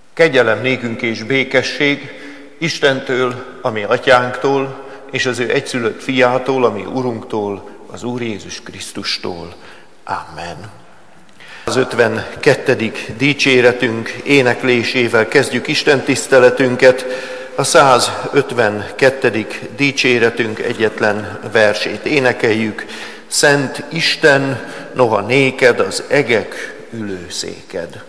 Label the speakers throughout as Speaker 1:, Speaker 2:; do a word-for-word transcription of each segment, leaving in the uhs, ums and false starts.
Speaker 1: Kegyelem nékünk és békesség Istentől, ami atyánktól, és az ő egyszülött fiától, ami Urunktól, az Úr Jézus Krisztustól. Amen. Az ötvenkettedik dicséretünk éneklésével kezdjük Isten tiszteletünket. A százötvenkettedik dicséretünk egyetlen versét énekeljük. Szent Isten, noha néked az egek ülőszéked.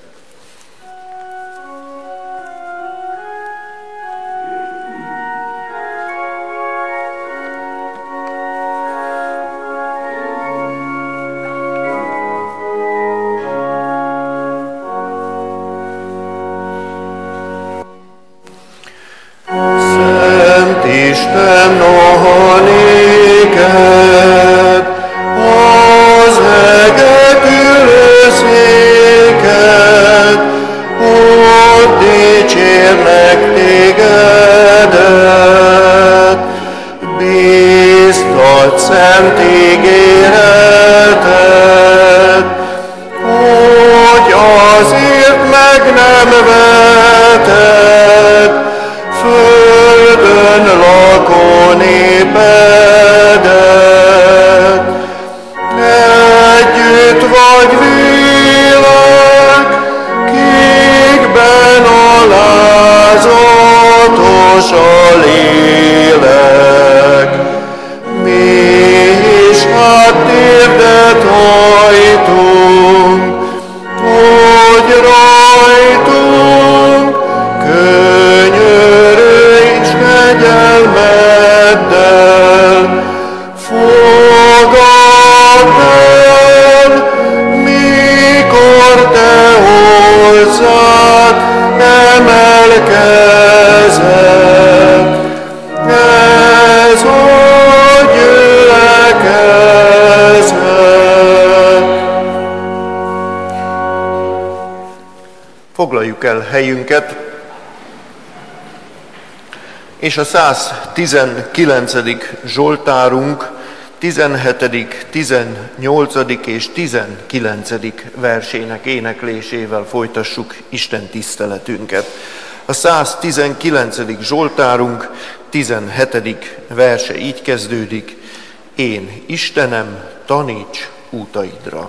Speaker 1: Foglaljuk el helyünket, és a száztizenkilencedik Zsoltárunk tizenhetedik, tizennyolcadik és tizenkilencedik versének éneklésével folytassuk Isten tiszteletünket. A száztizenkilencedik Zsoltárunk tizenhetedik verse így kezdődik: Én, Istenem, taníts útaidra.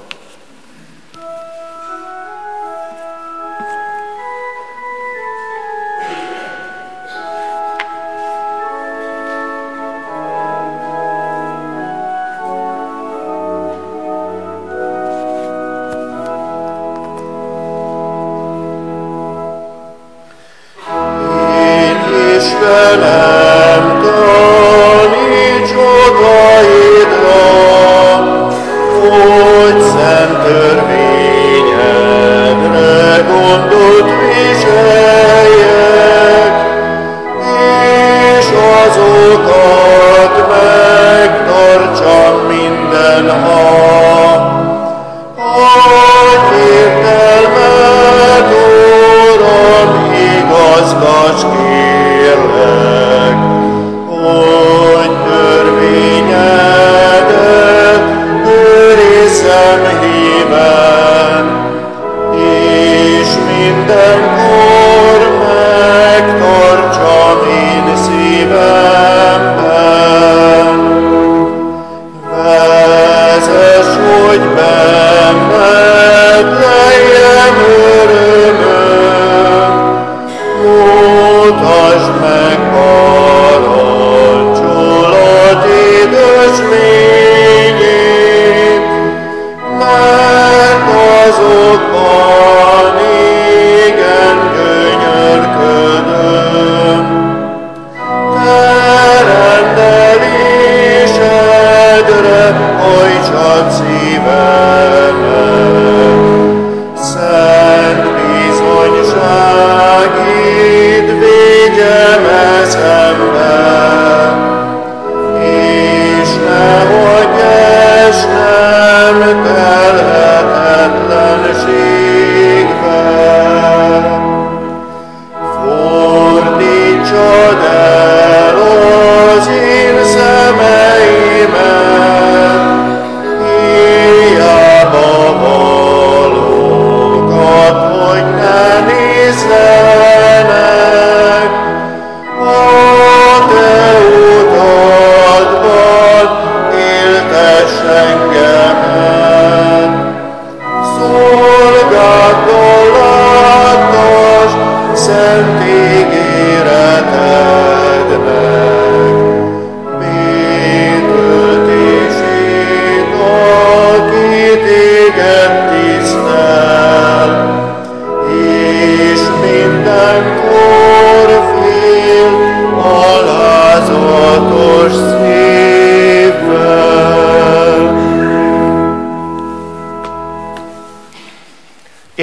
Speaker 2: Nézve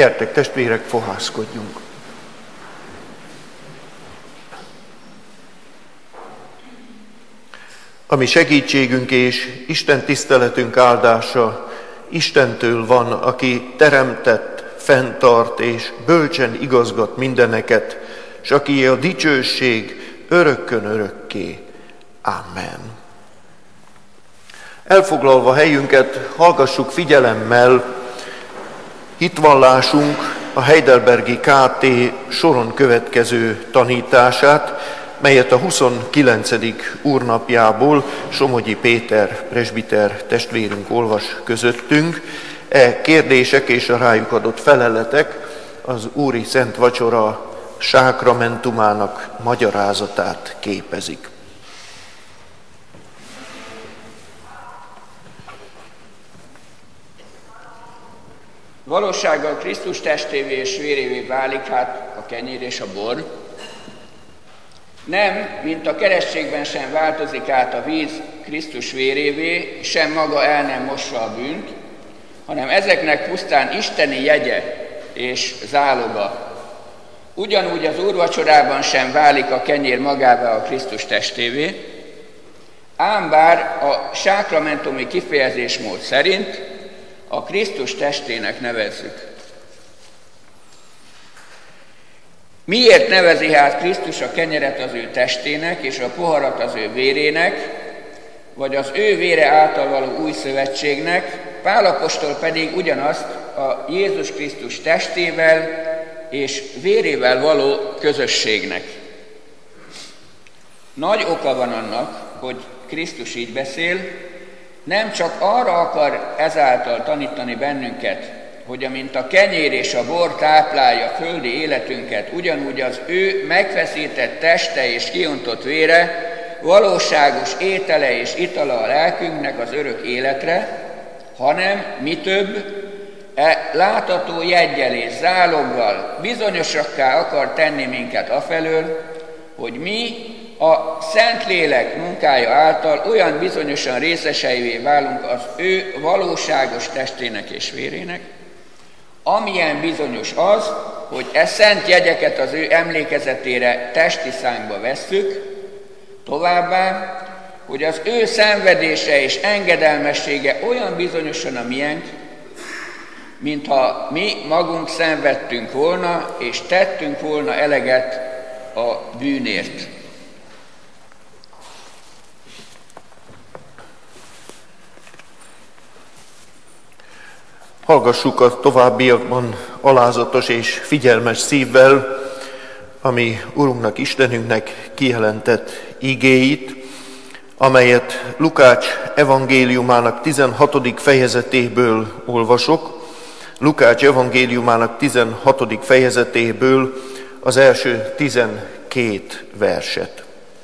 Speaker 1: Gyertek, testvérek, fohászkodjunk! Ami segítségünk és Isten tiszteletünk áldása Istentől van, aki teremtett, fenntart és bölcsen igazgat mindeneket, s aki a dicsőség örökkön örökké. Amen. Elfoglalva helyünket, hallgassuk figyelemmel hitvallásunk a Heidelbergi ká té soron következő tanítását, melyet a huszonkilencedik úrnapjából Somogyi Péter presbiter testvérünk olvas közöttünk. E kérdések és a rájuk adott feleletek az Úri Szent Vacsora sákramentumának magyarázatát képezik.
Speaker 2: Valósággal Krisztus testévé és vérévé válik hát a kenyér és a bor. Nem, mint a keresztségben sem változik át a víz Krisztus vérévé, sem maga el nem mossa a bűnt, hanem ezeknek pusztán isteni jegye és záloga. Ugyanúgy az úrvacsorában sem válik a kenyér magává a Krisztus testévé, ám bár a sákramentumi kifejezésmód szerint a Krisztus testének nevezzük. Miért nevezi hát Krisztus a kenyeret az ő testének, és a poharat az ő vérének, vagy az ő vére által való új szövetségnek, Pál apostol pedig ugyanazt a Jézus Krisztus testével és vérével való közösségnek? Nagy oka van annak, hogy Krisztus így beszél, nem csak arra akar ezáltal tanítani bennünket, hogy amint a kenyér és a bor táplálja földi életünket, ugyanúgy az ő megfeszített teste és kiontott vére valóságos étele és itala a lelkünknek az örök életre, hanem mi több, e látható jeggyel és záloggal bizonyosakká akar tenni minket afelől, hogy mi a Szentlélek munkája által olyan bizonyosan részeseivé válunk az ő valóságos testének és vérének, amilyen bizonyos az, hogy e szent jegyeket az ő emlékezetére testi szánkba vesszük, továbbá, hogy az ő szenvedése és engedelmessége olyan bizonyosan a miénk, mintha mi magunk szenvedtünk volna, és tettünk volna eleget a bűnért.
Speaker 1: Hallgassuk a továbbiakban alázatos és figyelmes szívvel, ami Urunknak, Istenünknek kijelentett igéit, amelyet Lukács evangéliumának tizenhatodik fejezetéből olvasok. Lukács evangéliumának tizenhatodik fejezetéből az első tizenkét verset.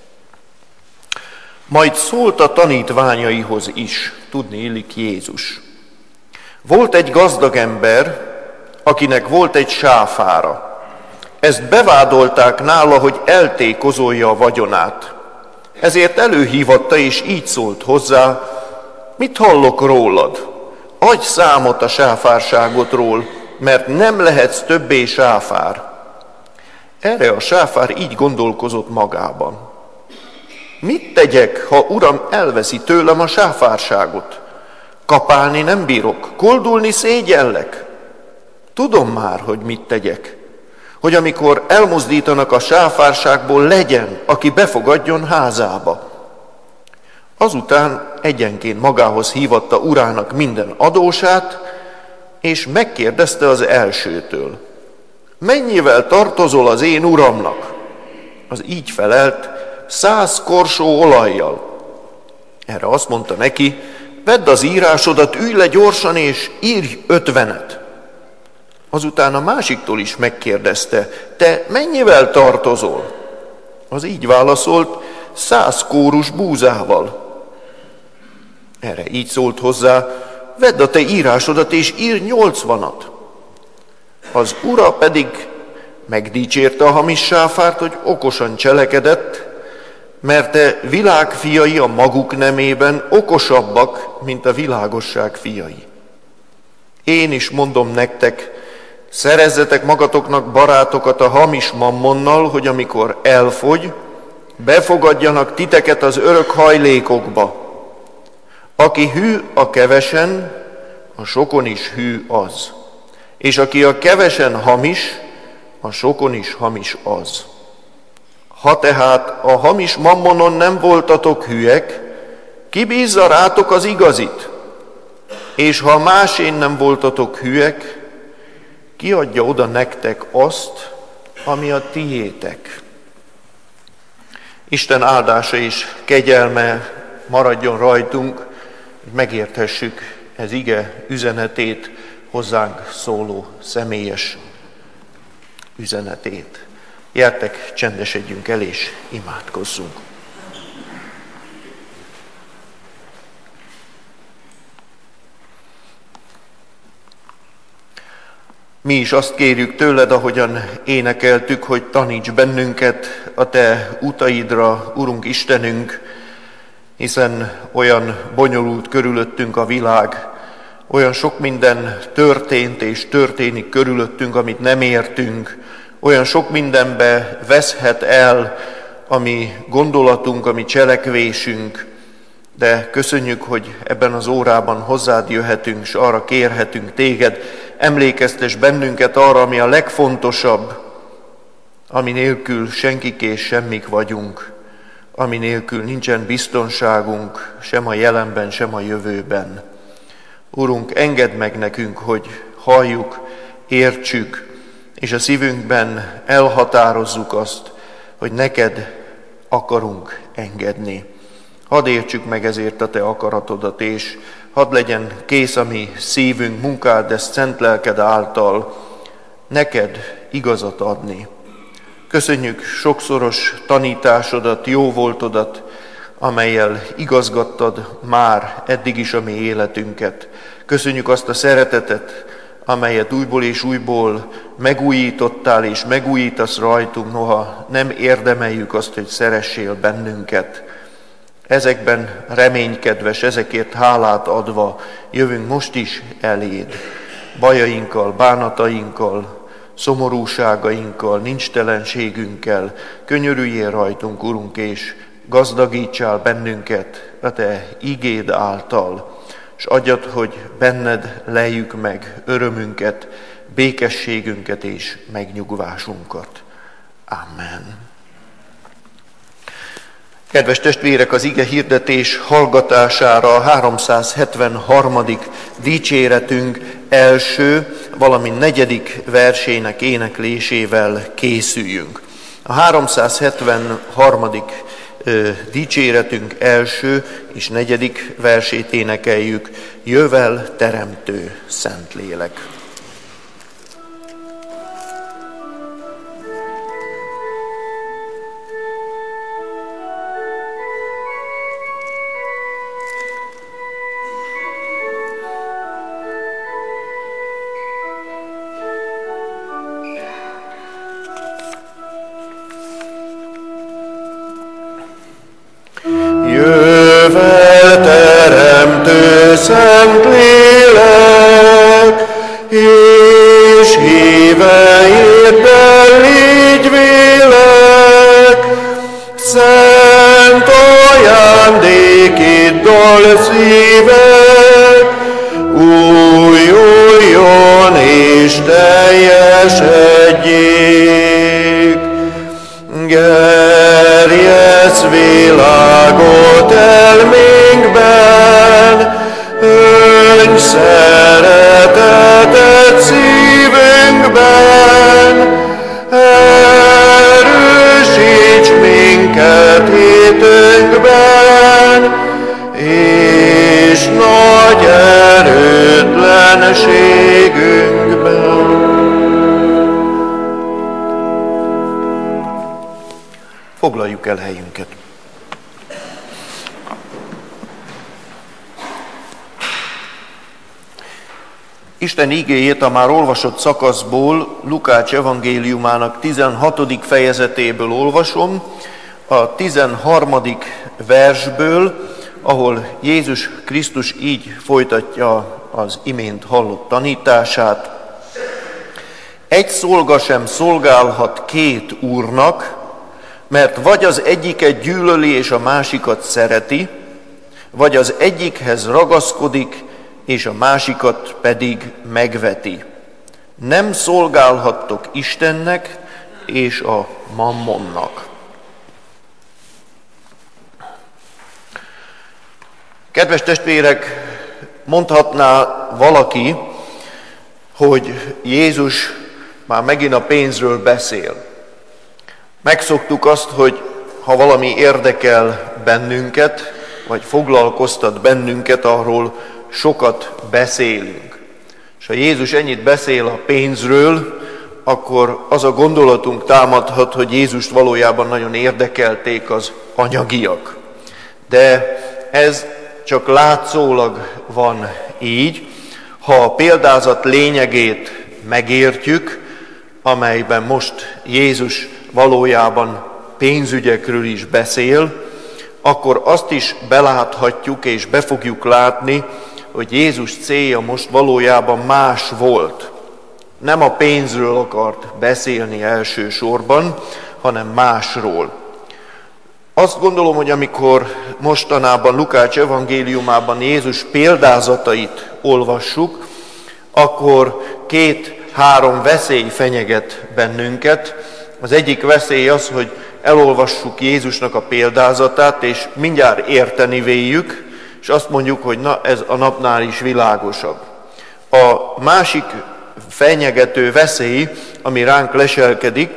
Speaker 1: Majd szólt a tanítványaihoz is, tudni illik Jézus. Volt egy gazdag ember, akinek volt egy sáfára. Ezt bevádolták nála, hogy eltékozolja a vagyonát. Ezért előhívatta, és így szólt hozzá: mit hallok rólad? Adj számot a sáfárságodról, mert nem lehetsz többé sáfár. Erre a sáfár így gondolkozott magában: mit tegyek, ha uram elveszi tőlem a sáfárságot? Kapálni nem bírok, koldulni szégyellek. Tudom már, hogy mit tegyek, hogy amikor elmozdítanak a sáfárságból, legyen, aki befogadjon házába. Azután egyenként magához hívatta urának minden adósát, és megkérdezte az elsőtől: mennyivel tartozol az én uramnak? Az így felelt: száz korsó olajjal. Erre azt mondta neki: vedd az írásodat, ülj le gyorsan, és írj ötvenet. Azután a másiktól is megkérdezte: te mennyivel tartozol? Az így válaszolt: száz kórus búzával. Erre így szólt hozzá: vedd a te írásodat, és írj nyolcvanat. Az ura pedig megdicsérte a hamis sáfárt, hogy okosan cselekedett, mert te világ fiai a maguk nemében okosabbak, mint a világosság fiai. Én is mondom nektek, Szerezzetek magatoknak barátokat a hamis mammonnal, hogy amikor elfogy, befogadjanak titeket az örök hajlékokba. Aki hű a kevesen, a sokon is hű az. És aki a kevesen hamis, a sokon is hamis az. Ha tehát a hamis mammonon nem voltatok hülyek, ki bízza rátok az igazit? És ha másén nem voltatok hülyek, ki adja oda nektek azt, ami a tiétek? Isten áldása és kegyelme maradjon rajtunk, hogy megérthessük ez ige üzenetét, hozzánk szóló személyes üzenetét. Gyertek, csendesedjünk el és imádkozzunk. Mi is azt kérjük tőled, ahogyan énekeltük, hogy taníts bennünket a te utaidra, Urunk Istenünk, hiszen olyan bonyolult körülöttünk a világ, olyan sok minden történt és történik körülöttünk, amit nem értünk, olyan sok mindenbe veszhet el a mi gondolatunk, a mi cselekvésünk, de köszönjük, hogy ebben az órában hozzád jöhetünk, és arra kérhetünk téged, emlékeztes bennünket arra, ami a legfontosabb, ami nélkül senkik és semmik vagyunk, ami nélkül nincsen biztonságunk sem a jelenben, sem a jövőben. Urunk, engedd meg nekünk, hogy halljuk, értsük, és a szívünkben elhatározzuk azt, hogy neked akarunk engedni. Hadd értsük meg ezért a te akaratodat, és hadd legyen kész a mi szívünk, munkád, ezt szent lelked által neked igazat adni. Köszönjük sokszoros tanításodat, jóvoltodat, amellyel igazgattad már eddig is a mi életünket. Köszönjük azt a szeretetet, amelyet újból és újból megújítottál és megújítasz rajtunk, noha nem érdemeljük azt, hogy szeressél bennünket. Ezekben reménykedves, ezekért hálát adva jövünk most is eléd. Bajainkkal, bánatainkkal, szomorúságainkkal, nincstelenségünkkel. Könyörüljél rajtunk, Urunk, és gazdagítsál bennünket a te igéd által, és adjad, hogy benned lejjük meg örömünket, békességünket és megnyugvásunkat. Amen. Kedves testvérek, az ige hirdetés hallgatására a háromszázhetvenharmadik dicséretünk első, valamint negyedik versének éneklésével készüljünk. A háromszázhetvenharmadik dicséretünk első és negyedik versét énekeljük: Jövel teremtő Szentlélek.
Speaker 3: Szentlélek, és híveiddel légy vélek, szent ajándékiddal szívek, újuljon és teljesedjék. Gerjesz világot elménkben, önts szeretetet szívünkben, erősíts minket hitünkben, és nagy erőtlenségünkben.
Speaker 1: Foglaljuk el helyünket. Isten igéjét a már olvasott szakaszból, Lukács evangéliumának tizenhatodik fejezetéből olvasom, a tizenharmadik versből, ahol Jézus Krisztus így folytatja az imént hallott tanítását. egy szolga sem szolgálhat két úrnak, mert vagy az egyiket gyűlöli és a másikat szereti, vagy az egyikhez ragaszkodik, és a másikat pedig megveti. Nem szolgálhattok Istennek és a mammonnak. Kedves testvérek, mondhatná valaki, hogy Jézus már megint a pénzről beszél. Megszoktuk azt, hogy ha valami érdekel bennünket, vagy foglalkoztat bennünket, arról sokat beszélünk. És ha Jézus ennyit beszél a pénzről, akkor az a gondolatunk támadhat, hogy Jézust valójában nagyon érdekelték az anyagiak. De ez csak látszólag van így, ha a példázat lényegét megértjük, amelyben most Jézus valójában pénzügyekről is beszél, akkor azt is beláthatjuk és be fogjuk látni, hogy Jézus célja most valójában más volt. Nem a pénzről akart beszélni elsősorban, hanem másról. Azt gondolom, hogy amikor mostanában Lukács evangéliumában Jézus példázatait olvassuk, akkor két-három veszély fenyeget bennünket. Az egyik veszély az, hogy elolvassuk Jézusnak a példázatát, és mindjárt érteni véljük, és azt mondjuk, hogy na, ez a napnál is világosabb. A másik fenyegető veszély, ami ránk leselkedik,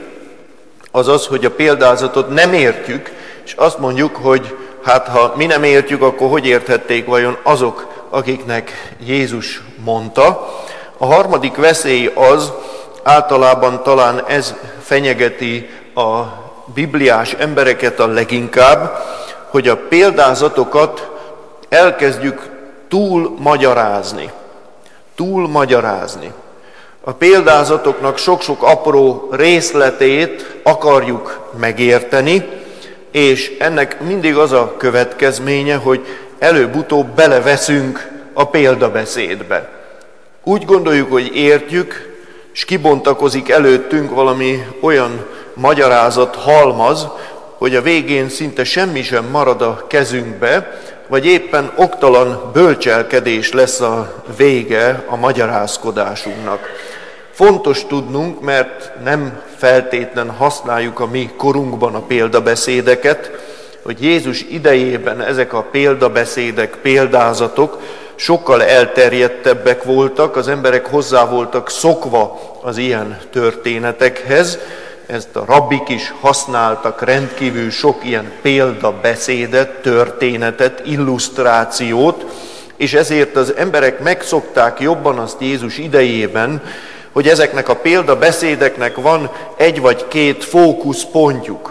Speaker 1: az az, hogy a példázatot nem értjük, és azt mondjuk, hogy hát ha mi nem értjük, akkor hogy érthették vajon azok, akiknek Jézus mondta. A harmadik veszély az, általában talán ez fenyegeti a bibliás embereket a leginkább, hogy a példázatokat elkezdjük túl magyarázni. Túl magyarázni. A példázatoknak sok-sok apró részletét akarjuk megérteni, és ennek mindig az a következménye, hogy előbb-utóbb beleveszünk a példabeszédbe. Úgy gondoljuk, hogy értjük, és kibontakozik előttünk valami olyan magyarázat halmaz, hogy a végén szinte semmi sem marad a kezünkbe, vagy éppen oktalan bölcselkedés lesz a vége a magyarázkodásunknak. Fontos tudnunk, mert nem feltétlen használjuk a mi korunkban a példabeszédeket, hogy Jézus idejében ezek a példabeszédek, példázatok sokkal elterjedtebbek voltak, az emberek hozzá voltak szokva az ilyen történetekhez, ezt a rabbik is használtak rendkívül sok ilyen példabeszédet, történetet, illusztrációt, és ezért az emberek megszokták jobban azt Jézus idejében, hogy ezeknek a példabeszédeknek van egy vagy két fókuszpontjuk,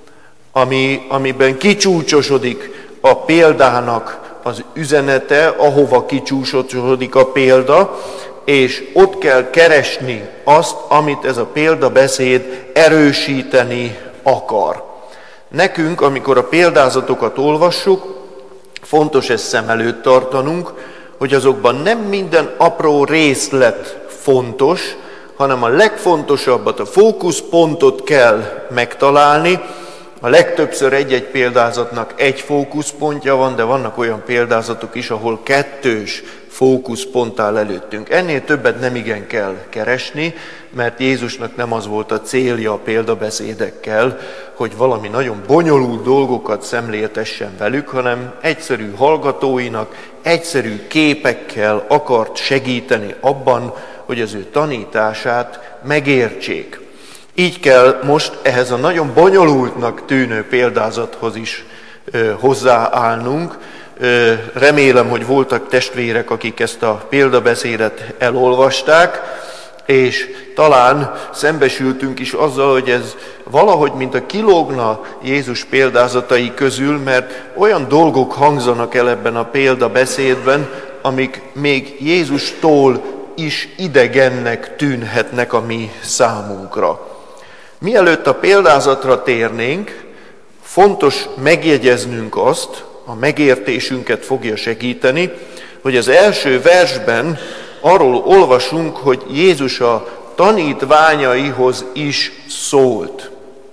Speaker 1: ami, amiben kicsúcsosodik a példának az üzenete, ahova kicsúcsosodik a példa, és ott kell keresni azt, amit ez a példabeszéd erősíteni akar. Nekünk, amikor a példázatokat olvassuk, fontos ezt szem előtt tartanunk, hogy azokban nem minden apró részlet fontos, hanem a legfontosabbat, a fókuszpontot kell megtalálni. A legtöbbször egy-egy példázatnak egy fókuszpontja van, de vannak olyan példázatok is, ahol kettős fókuszpont áll előttünk. Ennél többet nem igen kell keresni, mert Jézusnak nem az volt a célja a példabeszédekkel, hogy valami nagyon bonyolult dolgokat szemléltessen velük, hanem egyszerű hallgatóinak, egyszerű képekkel akart segíteni abban, hogy az ő tanítását megértsék. Így kell most ehhez a nagyon bonyolultnak tűnő példázathoz is ö, hozzáállnunk. Ö, remélem, hogy voltak testvérek, akik ezt a példabeszédet elolvasták, és talán szembesültünk is azzal, hogy ez valahogy, mint a kilógna Jézus példázatai közül, mert olyan dolgok hangzanak el ebben a példabeszédben, amik még Jézustól is idegennek tűnhetnek a mi számunkra. Mielőtt a példázatra térnénk, fontos megjegyeznünk azt, a megértésünket fogja segíteni, hogy az első versben arról olvasunk, hogy Jézus a tanítványaihoz is szólt.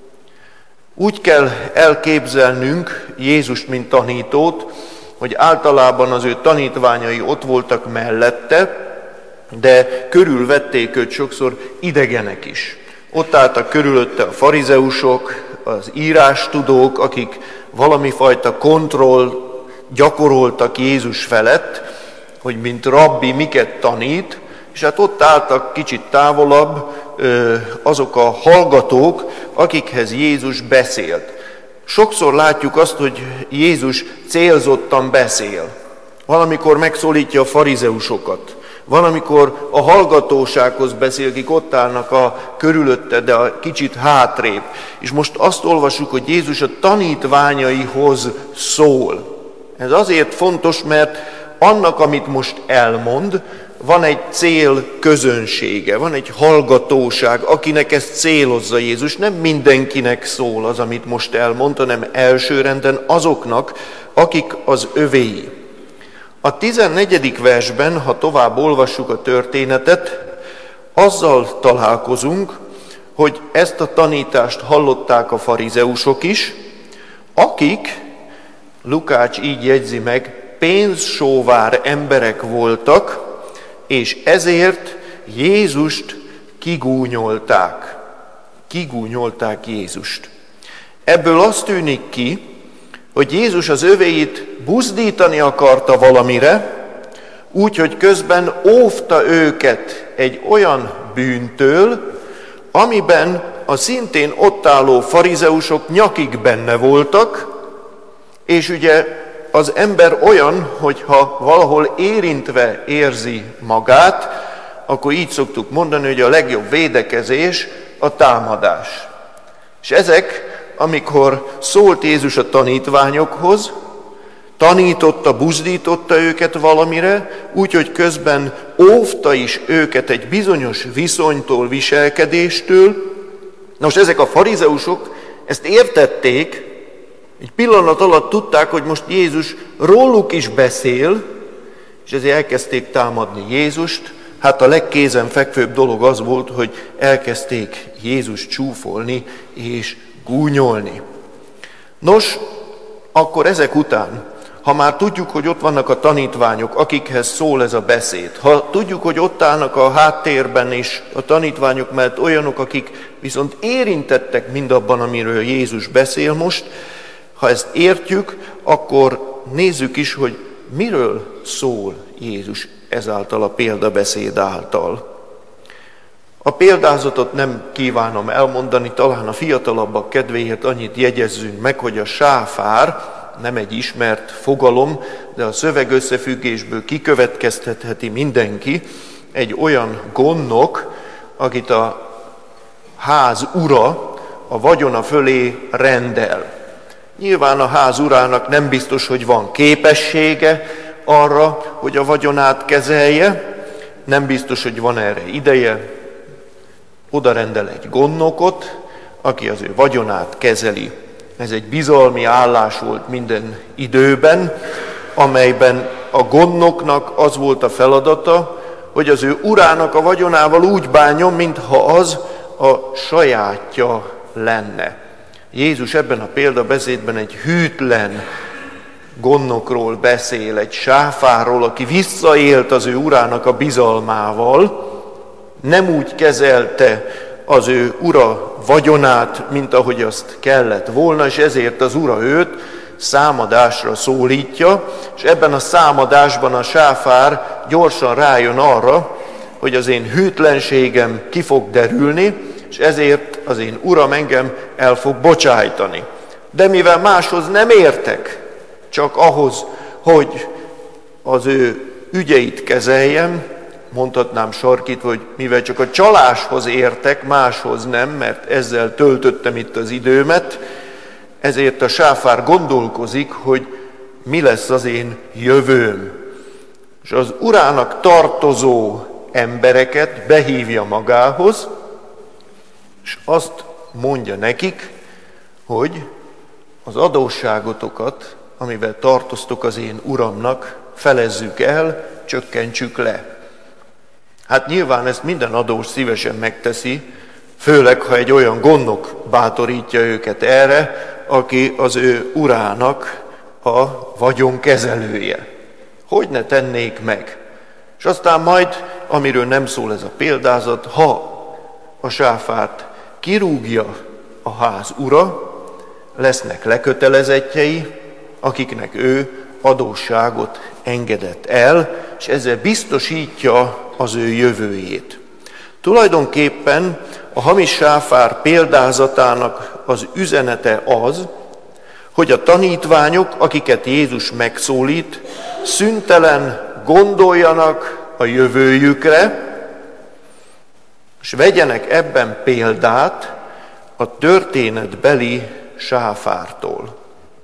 Speaker 1: Úgy kell elképzelnünk Jézust, mint tanítót, hogy általában az ő tanítványai ott voltak mellette, de körülvették őt sokszor idegenek is. Ott álltak körülötte a farizeusok, az írástudók, akik valami fajta kontroll gyakoroltak Jézus felett, hogy mint rabbi miket tanít, és hát ott álltak kicsit távolabb azok a hallgatók, akikhez Jézus beszélt. Sokszor látjuk azt, hogy Jézus célzottan beszél. Valamikor megszólítja a farizeusokat, van, amikor a hallgatósághoz beszél, akik ott állnak a körülötte, de a kicsit hátrébb. És most azt olvassuk, hogy Jézus a tanítványaihoz szól. Ez azért fontos, mert annak, amit most elmond, van egy cél közönsége, van egy hallgatóság, akinek ezt célozza Jézus. Nem mindenkinek szól az, amit most elmond, hanem elsőrenden azoknak, akik az övéi. A tizennegyedik versben, ha tovább olvassuk a történetet, azzal találkozunk, hogy ezt a tanítást hallották a farizeusok is, akik, Lukács így jegyzi meg, pénzsóvár emberek voltak, és ezért Jézust kigúnyolták. Kigúnyolták Jézust. Ebből az tűnik ki, hogy Jézus az övéit buzdítani akarta valamire, úgyhogy közben óvta őket egy olyan bűntől, amiben a szintén ott álló farizeusok nyakig benne voltak, és ugye az ember olyan, hogyha valahol érintve érzi magát, akkor így szoktuk mondani, hogy a legjobb védekezés a támadás. És ezek, amikor szólt Jézus a tanítványokhoz, tanította, buzdította őket valamire, úgyhogy közben óvta is őket egy bizonyos viszonytól, viselkedéstől. Most ezek a farizeusok ezt értették, egy pillanat alatt tudták, hogy most Jézus róluk is beszél, és ezért elkezdték támadni Jézust. Hát a legkézenfekvőbb dolog az volt, hogy elkezdték Jézust csúfolni és gúnyolni. Nos, akkor ezek után, ha már tudjuk, hogy ott vannak a tanítványok, akikhez szól ez a beszéd, ha tudjuk, hogy ott állnak a háttérben és a tanítványok mellett olyanok, akik viszont érintettek mindabban, amiről Jézus beszél most, ha ezt értjük, akkor nézzük is, hogy miről szól Jézus ezáltal a példabeszéd által. A példázatot nem kívánom elmondani, talán a fiatalabbak kedvéért annyit jegyezzünk meg, hogy a sáfár nem egy ismert fogalom, de a szövegösszefüggésből kikövetkeztetheti mindenki, egy olyan gondnok, akit a ház ura a vagyona fölé rendel. Nyilván a ház urának nem biztos, hogy van képessége arra, hogy a vagyonát kezelje, nem biztos, hogy van erre ideje. Oda rendel egy gondnokot, aki az ő vagyonát kezeli. Ez egy bizalmi állás volt minden időben, amelyben a gondnoknak az volt a feladata, hogy az ő urának a vagyonával úgy bánjon, mintha az a sajátja lenne. Jézus ebben a példabeszédben egy hűtlen gondnokról beszél, egy sáfárról, aki visszaélt az ő urának a bizalmával, nem úgy kezelte az ő ura vagyonát, mint ahogy azt kellett volna, és ezért az ura őt számadásra szólítja, és ebben a számadásban a sáfár gyorsan rájön arra, hogy az én hűtlenségem ki fog derülni, és ezért az én uram engem el fog bocsájtani. De mivel máshoz nem értek, csak ahhoz, hogy az ő ügyeit kezeljem, mondhatnám sarkítva, hogy mivel csak a csaláshoz értek, máshoz nem, mert ezzel töltöttem itt az időmet, ezért a sáfár gondolkozik, hogy mi lesz az én jövőm. És az urának tartozó embereket behívja magához, és azt mondja nekik, hogy az adósságotokat, amivel tartoztok az én uramnak, felezzük el, csökkentsük le. Hát nyilván ezt minden adós szívesen megteszi, főleg, ha egy olyan gondnok bátorítja őket erre, aki az ő urának a vagyonkezelője. Hogy ne tennék meg? És aztán majd, amiről nem szól ez a példázat, ha a sáfárt kirúgja a ház ura, lesznek lekötelezettjei, akiknek ő adósságot engedett el, és ezzel biztosítja az ő jövőjét. Tulajdonképpen a hamis sáfár példázatának az üzenete az, hogy a tanítványok, akiket Jézus megszólít, szüntelen gondoljanak a jövőjükre, és vegyenek ebben példát a történetbeli sáfártól.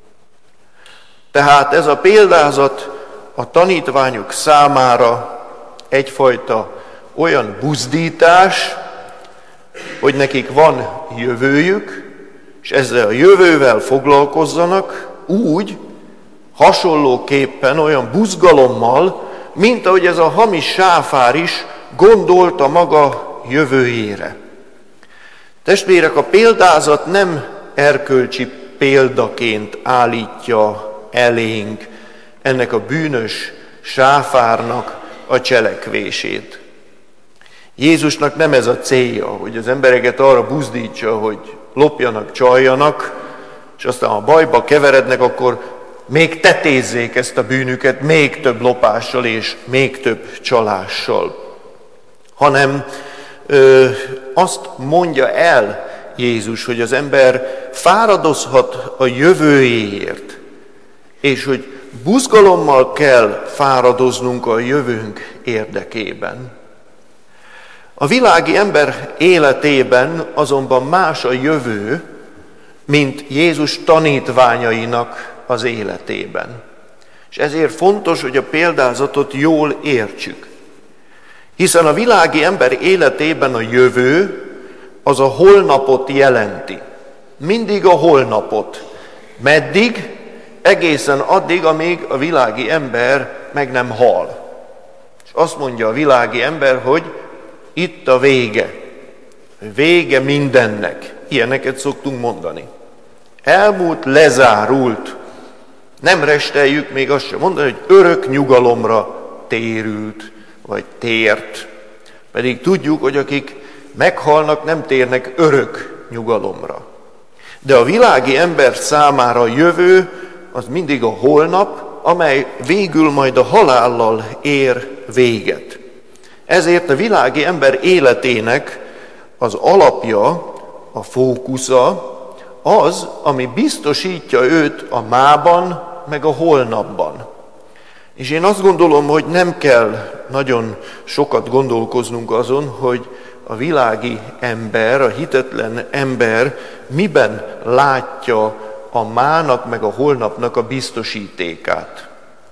Speaker 1: Tehát ez a példázat a tanítványok számára egyfajta olyan buzdítás, hogy nekik van jövőjük, és ezzel a jövővel foglalkozzanak úgy, hasonlóképpen olyan buzgalommal, mint ahogy ez a hamis sáfár is gondolta maga jövőjére. Testvérek, a példázat nem erkölcsi példaként állítja elénk ennek a bűnös sáfárnak a cselekvését. Jézusnak nem ez a célja, hogy az embereket arra buzdítsa, hogy lopjanak, csaljanak, és aztán ha bajba keverednek, akkor még tetézzék ezt a bűnüket még több lopással és még több csalással. Hanem ö, azt mondja el Jézus, hogy az ember fáradozhat a jövőjéért, és hogy buzgalommal kell fáradoznunk a jövőnk érdekében. A világi ember életében azonban más a jövő, mint Jézus tanítványainak az életében. És ezért fontos, hogy a példázatot jól értsük. Hiszen a világi ember életében a jövő az a holnapot jelenti. Mindig a holnapot. Meddig? Egészen addig, amíg a világi ember meg nem hal. És azt mondja a világi ember, hogy itt a vége. Vége mindennek. Ilyeneket szoktunk mondani. Elmúlt, lezárult. Nem resteljük még azt sem mondani, hogy örök nyugalomra térült, vagy tért. Pedig tudjuk, hogy akik meghalnak, nem térnek örök nyugalomra. De a világi ember számára a jövő az mindig a holnap, amely végül majd a halállal ér véget. Ezért a világi ember életének az alapja, a fókusza az, ami biztosítja őt a mában, meg a holnapban. És én azt gondolom, hogy nem kell nagyon sokat gondolkoznunk azon, hogy a világi ember, a hitetlen ember miben látja a mának, meg a holnapnak a biztosítékát.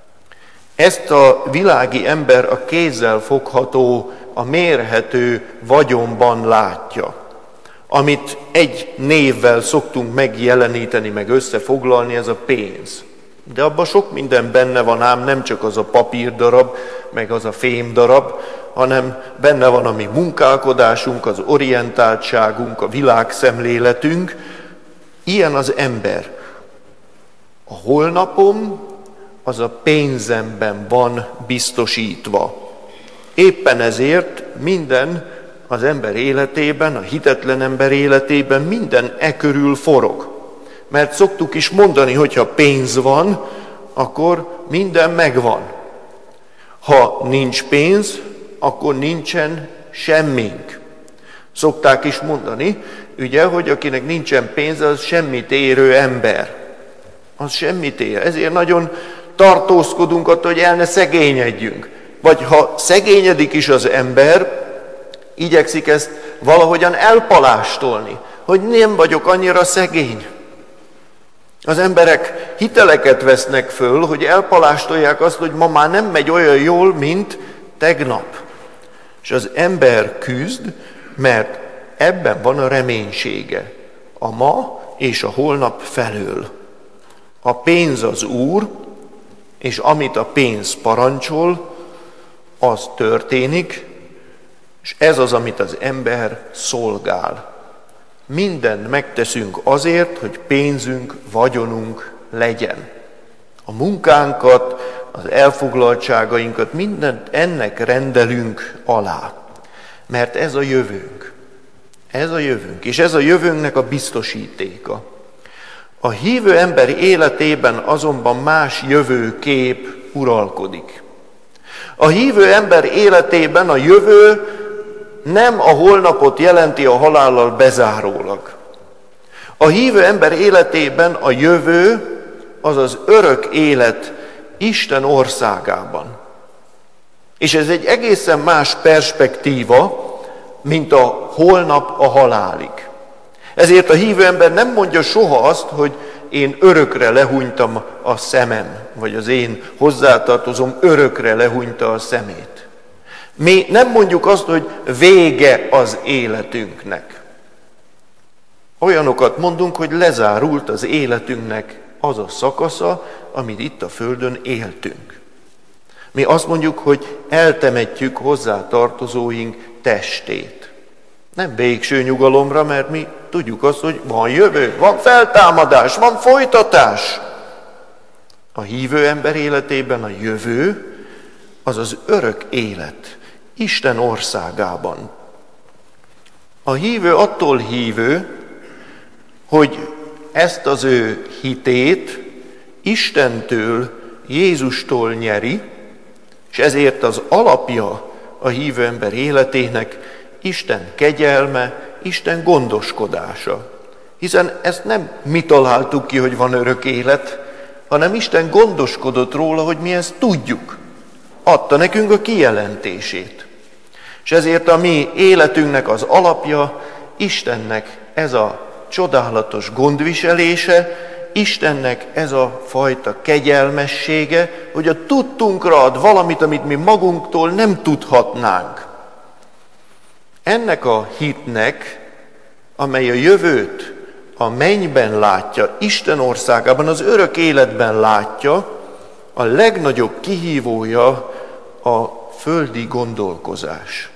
Speaker 1: Ezt a világi ember a kézzel fogható, a mérhető vagyonban látja, amit egy névvel szoktunk megjeleníteni, meg összefoglalni, ez a pénz. De abban sok minden benne van ám, nem csak az a papírdarab, meg az a fémdarab, hanem benne van a mi munkálkodásunk, az orientáltságunk, a világszemléletünk. Ilyen az ember. A holnapom az a pénzemben van biztosítva. Éppen ezért minden az ember életében, a hitetlen ember életében minden e körül forog. Mert szoktuk is mondani, hogy ha pénz van, akkor minden megvan. Ha nincs pénz, akkor nincsen semmink. Szokták is mondani, ugye, hogy akinek nincsen pénz, az semmit érő ember. Az semmit ér. Ezért nagyon tartózkodunk attól, hogy el ne szegényedjünk. Vagy ha szegényedik is az ember, igyekszik ezt valahogyan elpalástolni, hogy nem vagyok annyira szegény. Az emberek hiteleket vesznek föl, hogy elpalástolják azt, hogy ma már nem megy olyan jól, mint tegnap. És az ember küzd, mert ebben van a reménysége. A ma és a holnap felől. A pénz az Úr, és amit a pénz parancsol, az történik, És ez az, amit az ember szolgál. Mindent megteszünk azért, hogy pénzünk, vagyonunk legyen. A munkánkat, az elfoglaltságainkat, mindent ennek rendelünk alá. Mert ez a jövőnk. Ez a jövőnk, és ez a jövőnknek a biztosítéka. A hívő ember életében azonban más jövőkép uralkodik. A hívő ember életében a jövő nem a holnapot jelenti a halállal bezárólag. A hívő ember életében a jövő az az örök élet Isten országában. És ez egy egészen más perspektíva, mint a holnap a halálig. Ezért a hívő ember nem mondja soha azt, hogy én örökre lehúnytam a szemem, vagy az én hozzátartozom örökre lehúnyta a szemét. Mi nem mondjuk azt, hogy vége az életünknek. Olyanokat mondunk, hogy lezárult az életünknek az a szakasza, amit itt a földön éltünk. Mi azt mondjuk, hogy eltemetjük hozzátartozóink testét. Nem végső nyugalomra, mert mi tudjuk azt, hogy van jövő, van feltámadás, van folytatás. A hívő ember életében a jövő az az örök élet Isten országában. A hívő attól hívő, hogy ezt az ő hitét Istentől, Jézustól nyeri, és ezért az alapja a hívő ember életének Isten kegyelme, Isten gondoskodása. Hiszen ezt nem mi találtuk ki, hogy van örök élet, hanem Isten gondoskodott róla, hogy mi ezt tudjuk. Adta nekünk a kijelentését. És ezért a mi életünknek az alapja Istennek ez a csodálatos gondviselése, Istennek ez a fajta kegyelmessége, hogy a tudtunkra ad valamit, amit mi magunktól nem tudhatnánk. Ennek a hitnek, amely a jövőt a mennyben látja, Isten országában, az örök életben látja, a legnagyobb kihívója a földi gondolkozás.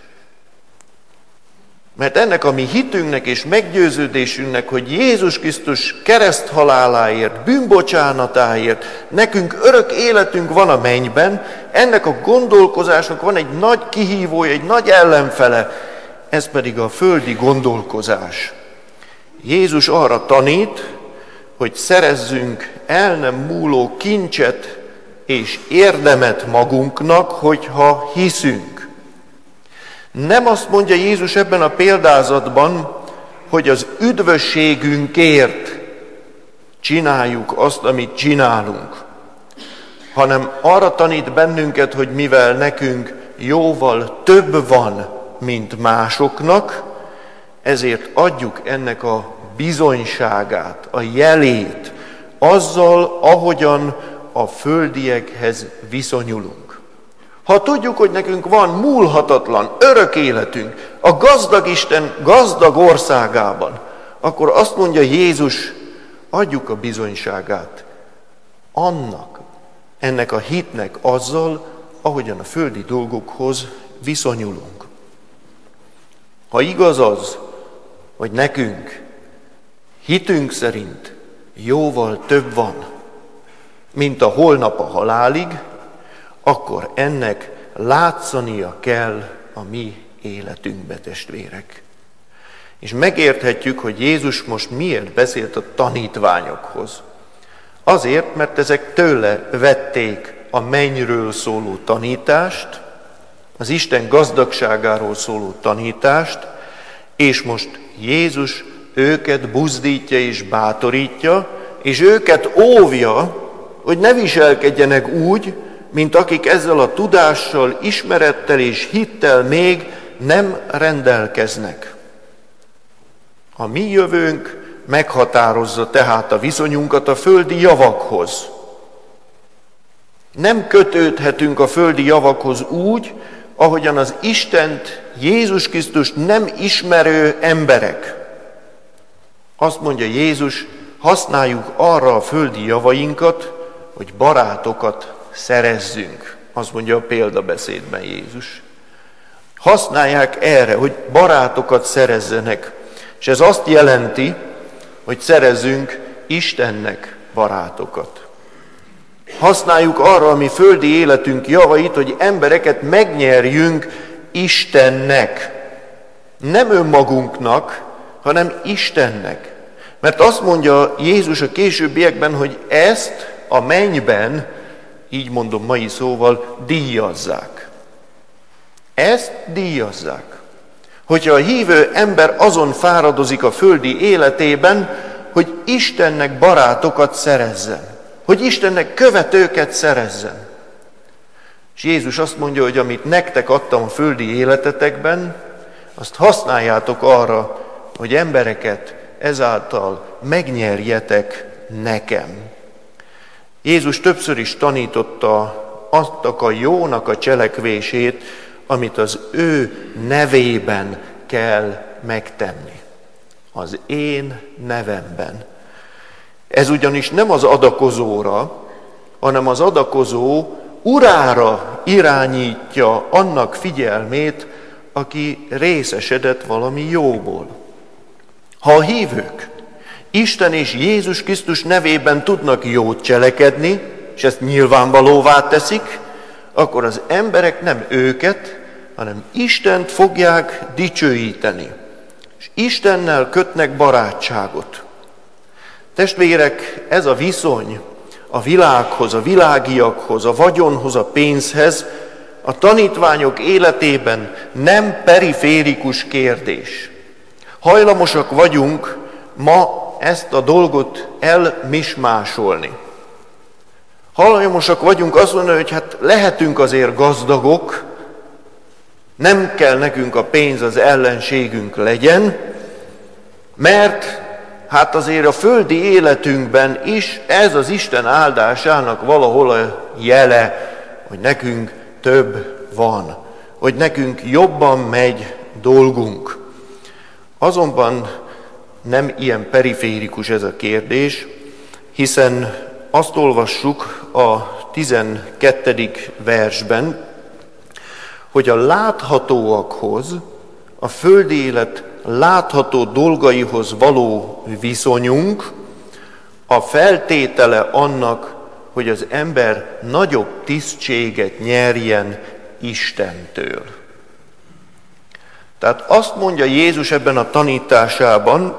Speaker 1: Mert ennek a mi hitünknek és meggyőződésünknek, hogy Jézus Krisztus kereszthaláláért, bűnbocsánatáért, nekünk örök életünk van a mennyben, ennek a gondolkozásnak van egy nagy kihívója, egy nagy ellenfele, ez pedig a földi gondolkozás. Jézus arra tanít, hogy szerezzünk el nem múló kincset és érdemet magunknak, hogyha hiszünk. Nem azt mondja Jézus ebben a példázatban, hogy az üdvösségünkért csináljuk azt, amit csinálunk, hanem arra tanít bennünket, hogy mivel nekünk jóval több van, mint másoknak, ezért adjuk ennek a bizonyságát, a jelét, azzal, ahogyan a földiekhez viszonyulunk. Ha tudjuk, hogy nekünk van múlhatatlan, örök életünk a gazdag Isten gazdag országában, akkor azt mondja Jézus, adjuk a bizonyságát annak, ennek a hitnek azzal, ahogyan a földi dolgokhoz viszonyulunk. Ha igaz az, hogy nekünk hitünk szerint jóval több van, mint a holnap a halálig, akkor ennek látszania kell a mi életünkbe, testvérek. És megérthetjük, hogy Jézus most miért beszélt a tanítványokhoz. Azért, mert ezek tőle vették a mennyről szóló tanítást, az Isten gazdagságáról szóló tanítást, és most Jézus őket buzdítja és bátorítja, és őket óvja, hogy ne viselkedjenek úgy, mint akik ezzel a tudással, ismerettel és hittel még nem rendelkeznek. A mi jövőnk meghatározza tehát a viszonyunkat a földi javakhoz. Nem kötődhetünk a földi javakhoz úgy, ahogyan az Istent, Jézus Krisztust nem ismerő emberek. Azt mondja Jézus, használjuk arra a földi javainkat, hogy barátokat szerezzünk. Azt mondja a példabeszédben Jézus. használják erre, hogy barátokat szerezzenek. És ez azt jelenti, hogy szerezzünk Istennek barátokat. Használjuk arra a mi földi életünk javait, hogy embereket megnyerjünk Istennek. Nem önmagunknak, hanem Istennek. Mert azt mondja Jézus a későbbiekben, hogy ezt a mennyben, így mondom mai szóval, díjazzák. Ezt díjazzák. Hogyha a hívő ember azon fáradozik a földi életében, hogy Istennek barátokat szerezzen, hogy Istennek követőket szerezzen. És Jézus azt mondja, hogy amit nektek adtam a földi életetekben, azt használjátok arra, hogy embereket ezáltal megnyerjetek nekem. Jézus többször is tanította aztak a jónak a cselekvését, amit az ő nevében kell megtenni. Az én nevemben. Ez ugyanis nem az adakozóra, hanem az adakozó urára irányítja annak figyelmét, aki részesedett valami jóból. Ha a hívők Isten és Jézus Krisztus nevében tudnak jót cselekedni, és ezt nyilvánvalóvá teszik, akkor az emberek nem őket, hanem Istent fogják dicsőíteni. És Istennel kötnek barátságot. Testvérek, ez a viszony a világhoz, a világiakhoz, a vagyonhoz, a pénzhez, a tanítványok életében nem periférikus kérdés. Hajlamosak vagyunk ma ezt a dolgot elmismásolni. Hajlamosak vagyunk azt mondani, hogy hát lehetünk azért gazdagok, nem kell nekünk a pénz az ellenségünk legyen, mert hát azért a földi életünkben is ez az Isten áldásának valahol a jele, hogy nekünk több van, hogy nekünk jobban megy dolgunk. Azonban nem ilyen periférikus ez a kérdés, hiszen azt olvassuk a tizenkettedik versben, hogy a láthatóakhoz, a földi élet látható dolgaihoz való viszonyunk a feltétele annak, hogy az ember nagyobb tisztséget nyerjen Istentől. Tehát azt mondja Jézus ebben a tanításában,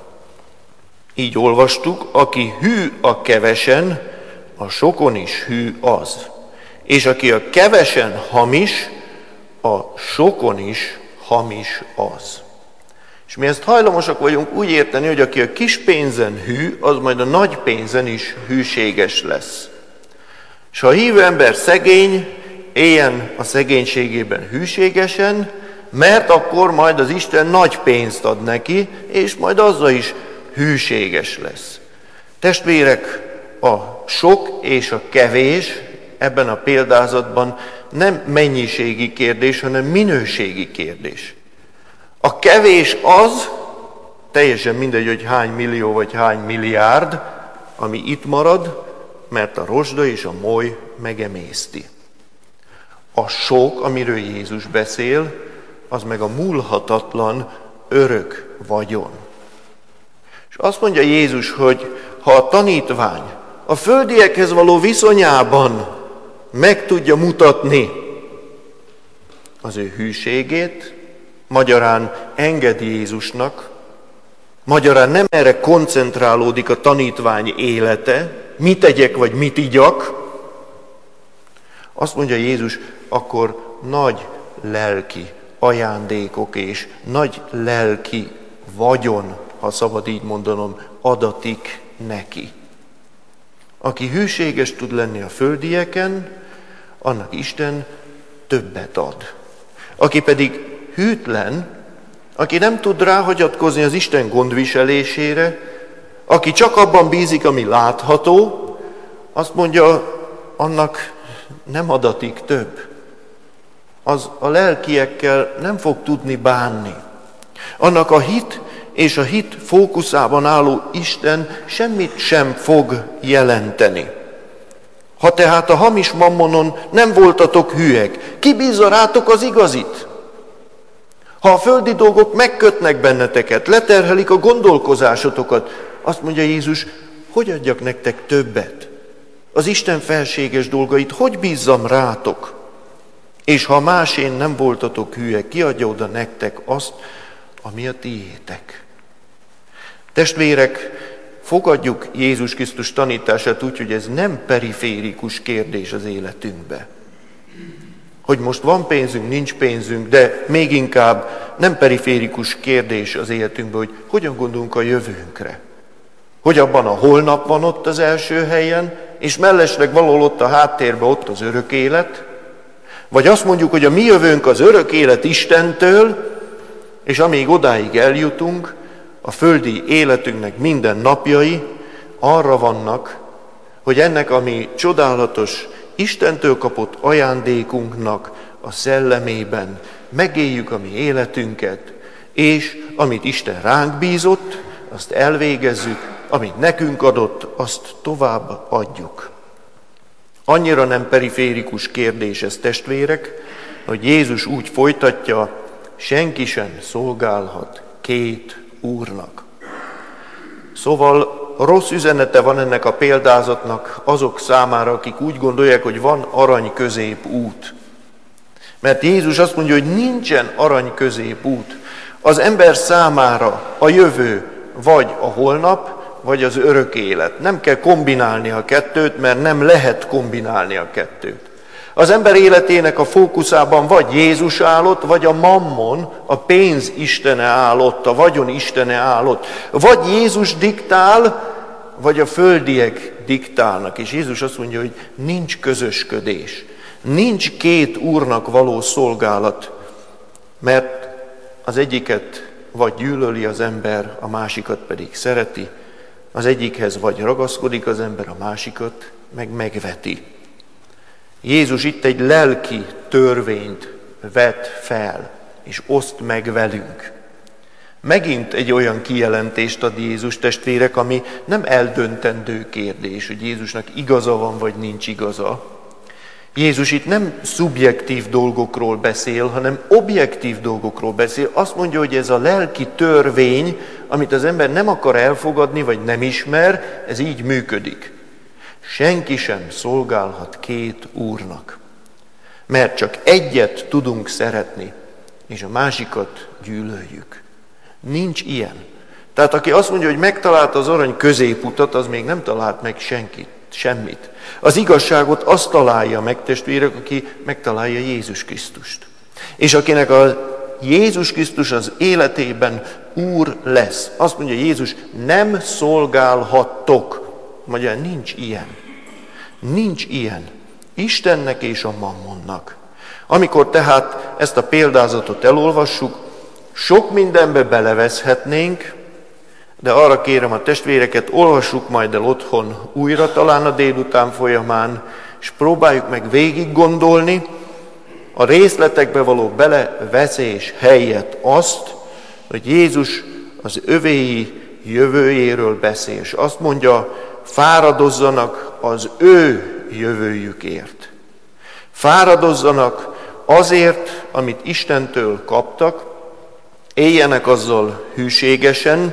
Speaker 1: így olvastuk, aki hű a kevesen, a sokon is hű az. És aki a kevesen hamis, a sokon is hamis az. És mi ezt hajlamosak vagyunk úgy érteni, hogy aki a kis pénzen hű, az majd a nagy pénzen is hűséges lesz. És ha a hívő ember szegény, éljen a szegénységében hűségesen, mert akkor majd az Isten nagy pénzt ad neki, és majd azzal is hűséges lesz. Testvérek, a sok és a kevés ebben a példázatban nem mennyiségi kérdés, hanem minőségi kérdés. A kevés az, teljesen mindegy, hogy hány millió vagy hány milliárd, ami itt marad, mert a rozsda és a moly megemészti. A sok, amiről Jézus beszél, az meg a múlhatatlan örök vagyon. És azt mondja Jézus, hogy ha a tanítvány a földiekhez való viszonyában meg tudja mutatni az ő hűségét, magyarán engedi Jézusnak, magyarán nem erre koncentrálódik a tanítvány élete, mit tegyek vagy mit igyak, azt mondja Jézus, akkor nagy lelki ajándékok és nagy lelki vagyon, ha szabad így mondanom, adatik neki. Aki hűséges tud lenni a földieken, annak Isten többet ad. Aki pedig hűtlen, aki nem tud ráhagyatkozni az Isten gondviselésére, aki csak abban bízik, ami látható, azt mondja, annak nem adatik több. Az a lelkiekkel nem fog tudni bánni. Annak a hit és a hit fókuszában álló Isten semmit sem fog jelenteni. Ha tehát a hamis mammonon nem voltatok hűek, ki bízza rátok az igazit? Ha a földi dolgok megkötnek benneteket, leterhelik a gondolkozásotokat, azt mondja Jézus, hogy adjak nektek többet? Az Isten felséges dolgait hogy bízzam rátok? És ha másén nem voltatok hülyek, ki adja oda nektek azt, ami a tiétek? Testvérek, fogadjuk Jézus Krisztus tanítását úgy, hogy ez nem periférikus kérdés az életünkbe. Hogy most van pénzünk, nincs pénzünk, de még inkább nem periférikus kérdés az életünkben, hogy hogyan gondolunk a jövőnkre. Hogy abban a holnap van ott az első helyen, és mellesleg valahol ott a háttérben ott az örök élet, vagy azt mondjuk, hogy a mi jövőnk az örök élet Istentől, és amíg odáig eljutunk, a földi életünknek minden napjai arra vannak, hogy ennek a mi csodálatos, Istentől kapott ajándékunknak a szellemében megéljük a mi életünket, és amit Isten ránk bízott, azt elvégezzük, amit nekünk adott, azt tovább adjuk. Annyira nem periférikus kérdés ez, testvérek, hogy Jézus úgy folytatja, senki sem szolgálhat két úrnak. Szóval rossz üzenete van ennek a példázatnak azok számára, akik úgy gondolják, hogy van arany középút. Mert Jézus azt mondja, hogy nincsen arany középút. Az ember számára a jövő vagy a holnap, vagy az örök élet. Nem kell kombinálni a kettőt, mert nem lehet kombinálni a kettőt. Az ember életének a fókuszában vagy Jézus állott, vagy a mammon, a pénz istene állott, a vagyon istene állott. Vagy Jézus diktál, vagy a földiek diktálnak. És Jézus azt mondja, hogy nincs közösködés. Nincs két úrnak való szolgálat, mert az egyiket vagy gyűlöli az ember, a másikat pedig szereti. Az egyikhez vagy ragaszkodik az ember, a másikat meg megveti. Jézus itt egy lelki törvényt vet fel, és oszt meg velünk. Megint egy olyan kijelentést ad Jézus, testvérek, ami nem eldöntendő kérdés, hogy Jézusnak igaza van, vagy nincs igaza. Jézus itt nem szubjektív dolgokról beszél, hanem objektív dolgokról beszél. Azt mondja, hogy ez a lelki törvény, amit az ember nem akar elfogadni, vagy nem ismer, ez így működik. Senki sem szolgálhat két úrnak, mert csak egyet tudunk szeretni, és a másikat gyűlöljük. Nincs ilyen. Tehát aki azt mondja, hogy megtalálta az arany középutat, az még nem talált meg senkit, semmit. Az igazságot azt találja meg, testvérek, aki megtalálja Jézus Krisztust. És akinek a Jézus Krisztus az életében Úr lesz. Azt mondja Jézus, nem szolgálhattok. Magyar, nincs ilyen. Nincs ilyen. Istennek és a mammonnak. Amikor tehát ezt a példázatot elolvassuk, sok mindenbe beleveszhetnénk, de arra kérem a testvéreket, olvassuk majd el otthon újra, talán a délután folyamán, és próbáljuk meg végig gondolni a részletekbe való beleveszés helyett azt, hogy Jézus az övéi jövőjéről beszél, és azt mondja, fáradozzanak az ő jövőjükért. Fáradozzanak azért, amit Istentől kaptak, éljenek azzal hűségesen,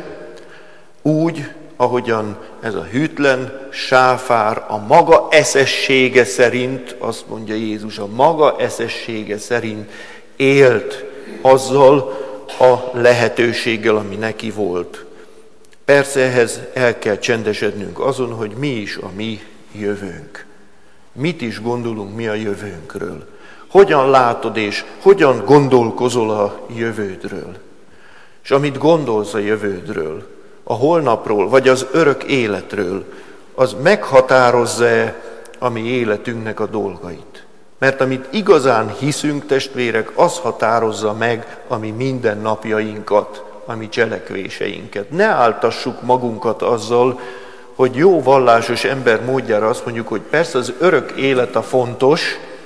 Speaker 1: úgy, ahogyan ez a hűtlen sáfár a maga eszessége szerint, azt mondja Jézus, a maga eszessége szerint élt azzal a lehetőséggel, ami neki volt. Persze ehhez el kell csendesednünk azon, hogy mi is a mi jövőnk. Mit is gondolunk mi a jövőnkről? Hogyan látod és hogyan gondolkozol a jövődről? És amit gondolsz a jövődről, a holnapról, vagy az örök életről, az meghatározza a mi életünknek a dolgait. Mert amit igazán hiszünk, testvérek, az határozza meg a mi mindennapjainkat, a mi cselekvéseinket. Ne áltassuk magunkat azzal, hogy jó vallásos ember módjára azt mondjuk, hogy persze az örök élet a fontos,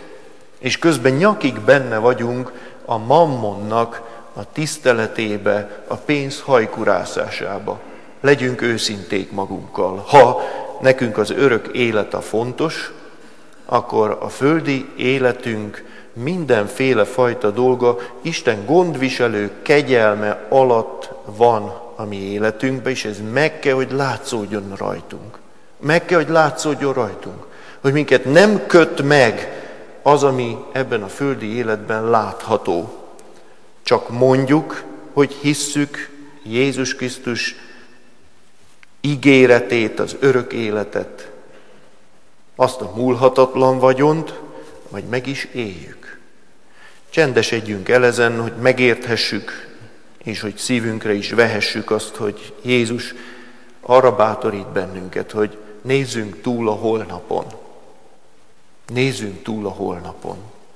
Speaker 1: és közben nyakig benne vagyunk a mammonnak a tiszteletébe, a pénz hajkurászásába. Legyünk őszinték magunkkal. Ha nekünk az örök élet a fontos, akkor a földi életünk mindenféle fajta dolga Isten gondviselő kegyelme alatt van a mi életünkben, és ez meg kell, hogy látszódjon rajtunk. Meg kell, hogy látszódjon rajtunk. Hogy minket nem köt meg az, ami ebben a földi életben látható. Csak mondjuk, hogy hisszük Jézus Krisztus ígéretét, az örök életet, azt a múlhatatlan vagyont, vagy meg is éljük. Csendesedjünk el ezen, hogy megérthessük, és hogy szívünkre is vehessük azt, hogy Jézus arra bátorít bennünket, hogy nézzünk túl a holnapon. Nézzünk túl a holnapon.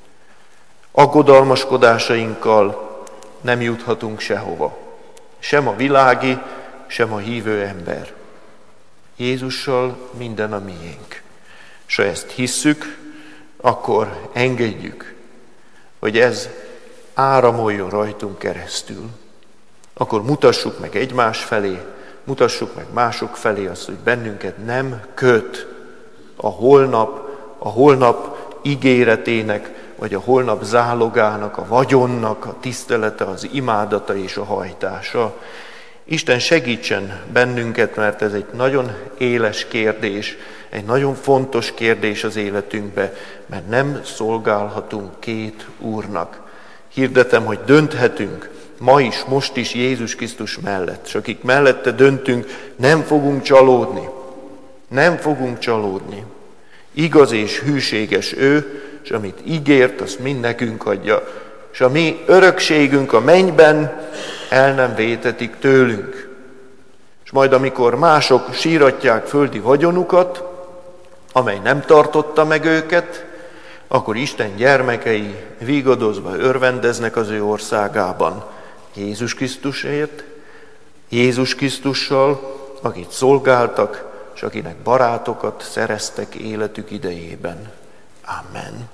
Speaker 1: Aggodalmaskodásainkkal nem juthatunk sehova. Sem a világi, sem a hívő ember. Jézussal minden a miénk. És ha ezt hisszük, akkor engedjük, hogy ez áramoljon rajtunk keresztül. Akkor mutassuk meg egymás felé, mutassuk meg mások felé azt, hogy bennünket nem köt a holnap, a holnap ígéretének, vagy a holnap zálogának, a vagyonnak, a tisztelete, az imádata és a hajtása. Isten segítsen bennünket, mert ez egy nagyon éles kérdés, egy nagyon fontos kérdés az életünkbe, mert nem szolgálhatunk két úrnak. Hirdetem, hogy dönthetünk ma is, most is Jézus Krisztus mellett, és akik mellette döntünk, nem fogunk csalódni. Nem fogunk csalódni. Igaz és hűséges ő, és amit ígért, azt mind nekünk adja. És a mi örökségünk a mennyben el nem vétetik tőlünk. És majd amikor mások síratják földi vagyonukat, amely nem tartotta meg őket, akkor Isten gyermekei vigadozva örvendeznek az ő országában. Jézus Krisztusért, Jézus Krisztussal, akit szolgáltak, és akinek barátokat szereztek életük idejében. Amen.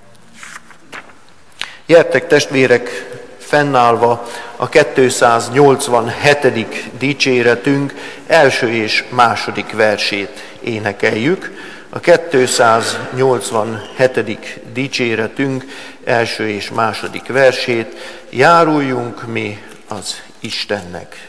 Speaker 1: Gyertek testvérek, fennállva a kétszáznyolcvanhetedik dicséretünk első és második versét énekeljük. A kétszáznyolcvanhetedik dicséretünk első és második versét járuljunk mi az Istennek.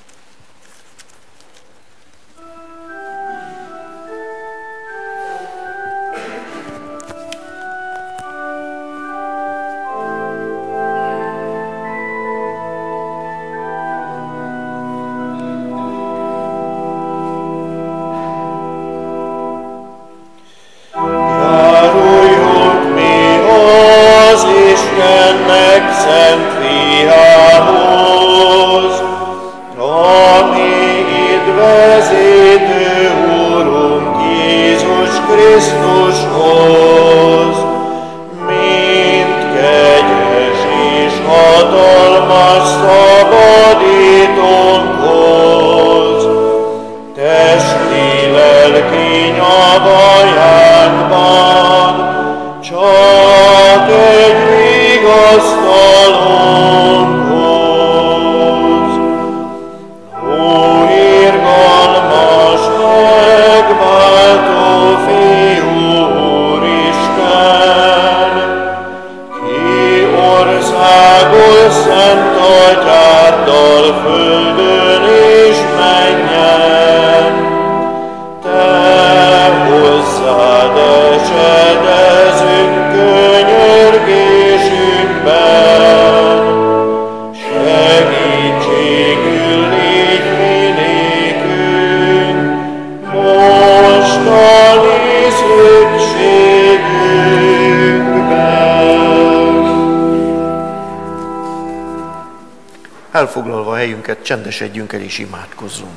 Speaker 1: Elfoglalva a helyünket, csendesedjünk el és imádkozzunk.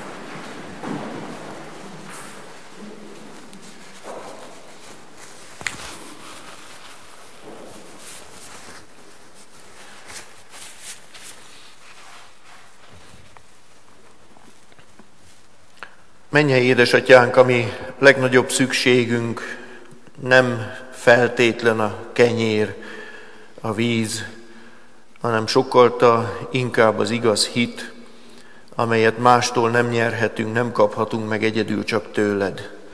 Speaker 1: Mennyei édesatyánk, ami legnagyobb szükségünk nem feltétlen a kenyér, a víz, hanem sokkal inkább az igaz hit, amelyet mástól nem nyerhetünk, nem kaphatunk meg egyedül csak tőled.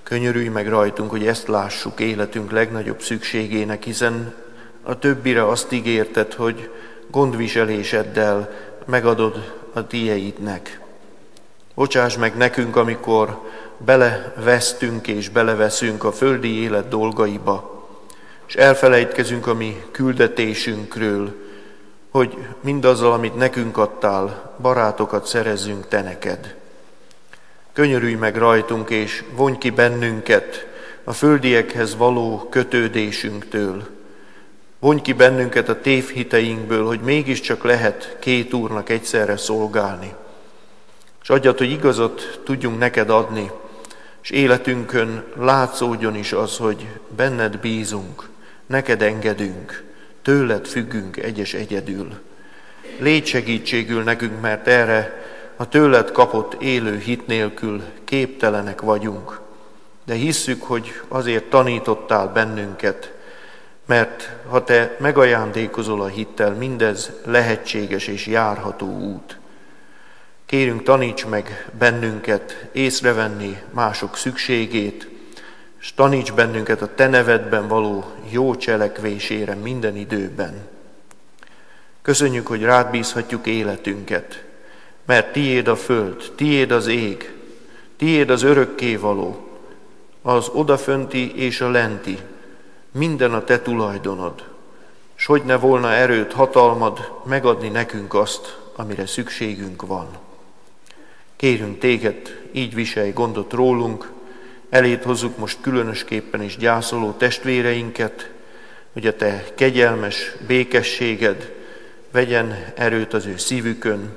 Speaker 1: Könyörülj meg rajtunk, hogy ezt lássuk életünk legnagyobb szükségének, hiszen a többire azt ígérted, hogy gondviseléseddel megadod a tieidnek. Bocsáss meg nekünk, amikor belevesztünk és beleveszünk a földi élet dolgaiba, és elfelejtkezünk a mi küldetésünkről, hogy mindazzal, amit nekünk adtál, barátokat szerezzünk te neked. Könyörülj meg rajtunk, és vonj ki bennünket a földiekhez való kötődésünktől. Vonj ki bennünket a tévhiteinkből, hogy mégiscsak lehet két úrnak egyszerre szolgálni. És adjad, hogy igazat tudjunk neked adni, és életünkön látszódjon is az, hogy benned bízunk, neked engedünk, tőled függünk egyes egyedül. Légy segítségül nekünk, mert erre a tőled kapott élő hit nélkül képtelenek vagyunk. De hisszük, hogy azért tanítottál bennünket, mert ha te megajándékozol a hittel, mindez lehetséges és járható út. Kérünk, taníts meg bennünket észrevenni mások szükségét, és taníts bennünket a te nevedben való jó cselekvésére minden időben. Köszönjük, hogy rád bízhatjuk életünket, mert tiéd a föld, tiéd az ég, tiéd az örökkévaló, az odafönti és a lenti, minden a te tulajdonod, s hogy ne volna erőd, hatalmad megadni nekünk azt, amire szükségünk van. Kérünk téged, így viselj gondot rólunk, eléd hozzuk most különösképpen is gyászoló testvéreinket, hogy a te kegyelmes békességed vegyen erőt az ő szívükön.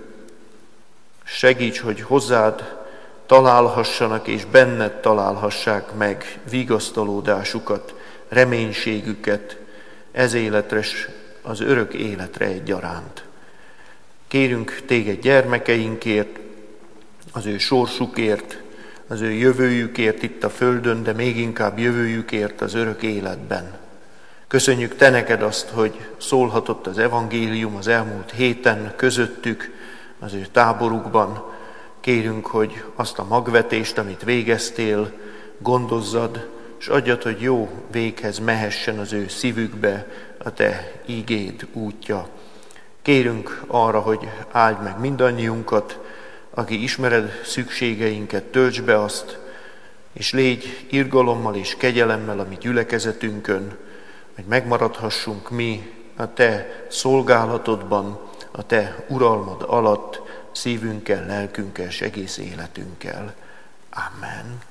Speaker 1: Segíts, hogy hozzád találhassanak és benned találhassák meg vigasztalódásukat, reménységüket ez életre, az örök életre egyaránt. Kérünk téged gyermekeinkért, az ő sorsukért, az ő jövőjükért itt a földön, de még inkább jövőjükért az örök életben. Köszönjük te neked azt, hogy szólhatott az evangélium az elmúlt héten közöttük, az ő táborukban. Kérünk, hogy azt a magvetést, amit végeztél, gondozzad, és adjad, hogy jó véghez mehessen az ő szívükbe a te ígéd útja. Kérünk arra, hogy áld meg mindannyiunkat, aki ismered szükségeinket, töltsd be azt, és légy irgalommal és kegyelemmel a mi gyülekezetünkön, hogy megmaradhassunk mi a te szolgálatodban, a te uralmad alatt, szívünkkel, lelkünkkel és egész életünkkel. Amen.